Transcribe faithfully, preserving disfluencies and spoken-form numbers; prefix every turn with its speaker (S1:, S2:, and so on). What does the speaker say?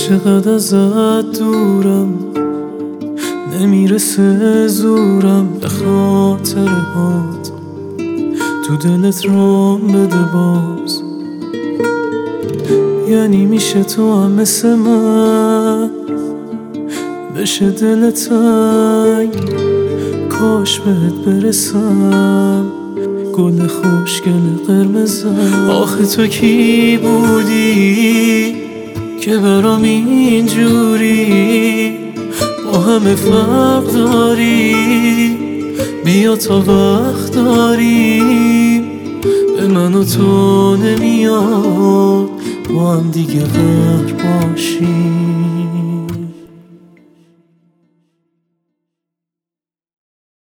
S1: چقدر ازت دورم، نمیرسه زورم به خاطر هات تو دلت رام بده باز. یعنی میشه تو هم مثل من بشه دل تنگ، کاش بهت برسم گل خوشگل قرمزم. آخه تو کی بودی که برام اینجوری با همه فرق داری؟ بیا تا وقت داریم به من و تو نمیاد با هم دیگه قهرمان